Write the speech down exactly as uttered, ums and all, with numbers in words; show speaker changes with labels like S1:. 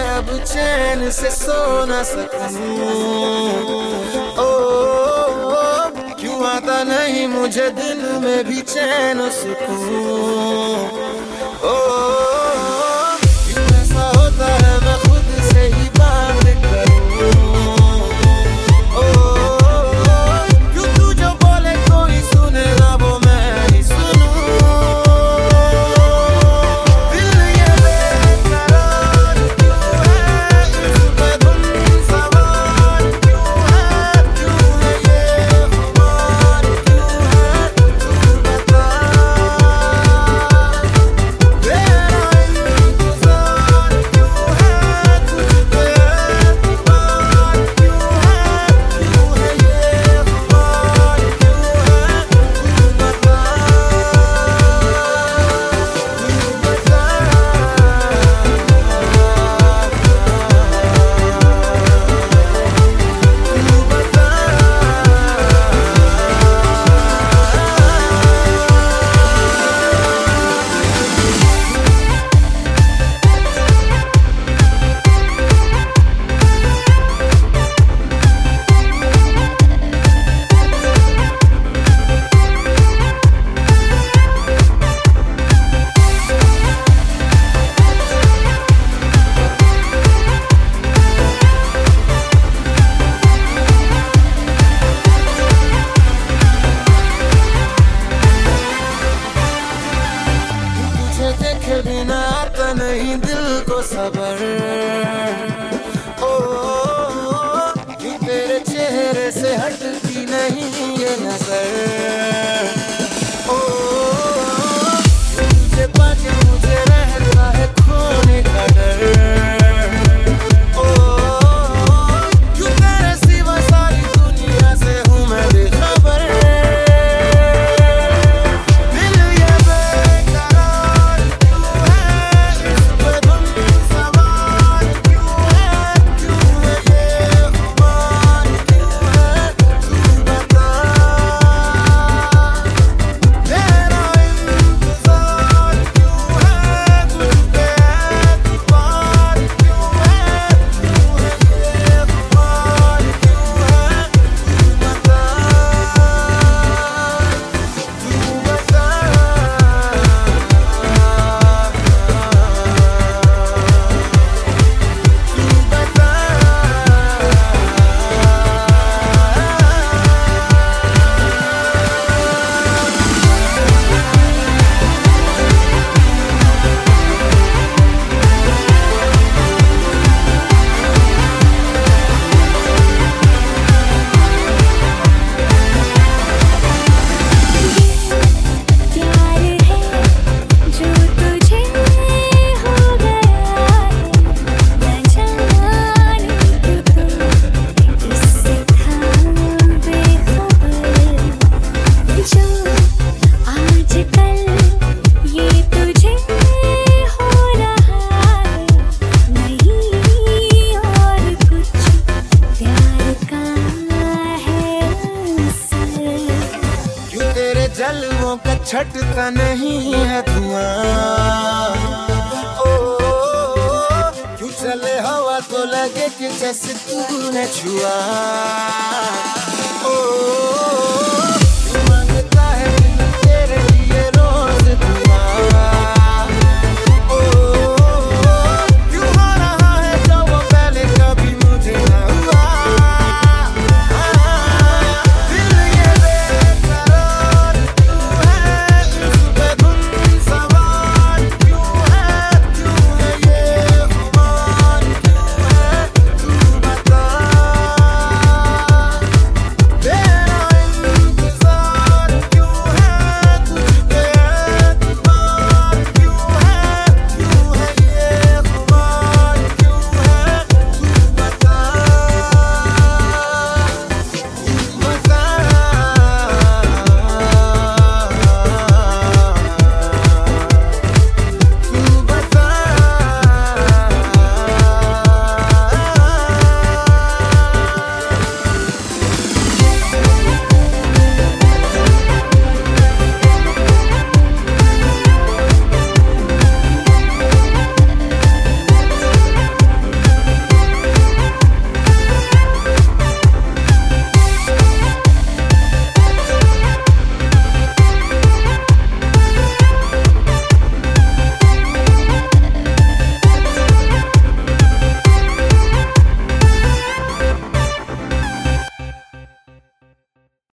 S1: मैं अब चैन से सो न सकूं। ओ, ओ, ओ क्यों आता नहीं मुझे दिल में भी चैन सुकूं। ओ, क्यों ऐसा होता है मैं खुद से ही बात करूं। ओ, क्यों तू जो बोले कोई सुने ना वो मैं ही सुनूं। दिल ये बेकरार क्यों है, इस पे धुन सवार क्यों है, क्यों है ये खुमार क्यों है, तू बता। तेरा इंतजार क्यों है, तुझ पे एतबार क्यों है, क्यों है ये खुमार क्यों है, तू बता, तू बता। तुझे देखे बिना आता नहीं दिल को सबर। ओ, क्यों तेरे चेहरे से हटती नहीं ये नजर। ओ, तुझे पाके मुझे रहता है खोने का डर। ओ, क्यों तेरे सिवा सारी दुनिया से हूँ मैं बेखबर। दिल ये बेकरार क्यों है, इस पे धुन सवार क्यों है, क्यों है ये खुमार क्यों है, तू बता। तेरा इंतजार क्यों है, तुझ पे एतबार क्यों है, क्यों है ये खुमार क्यों है, तू बता, तू बता।
S2: प्यार है जो तुझे हो गया है, न जाने क्यों तुम इससे था बेखबर। जो आजकल ये तुझे हो रहा है, नहीं और कुछ प्यार का है असर।
S1: क्यों तेरे जलवों का छटता नहीं है धुआं। ओ, क्यों चले हवा तो लगे कि जैसे तूने छुआ। ओ